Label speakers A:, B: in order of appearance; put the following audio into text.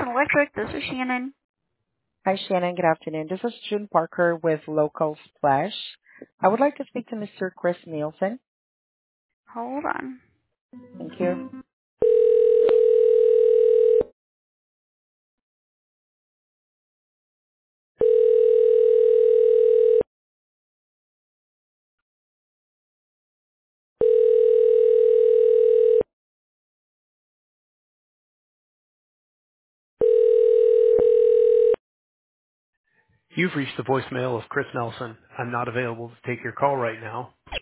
A: Electric. This is Shannon.
B: Hi, Shannon. Good afternoon. This is June Parker with Local Splash. I would like to speak to Mr. Chris Nielsen.
A: Hold on.
B: Thank you.
C: You've reached the voicemail of Chris Nelson. I'm not available to take your call right now.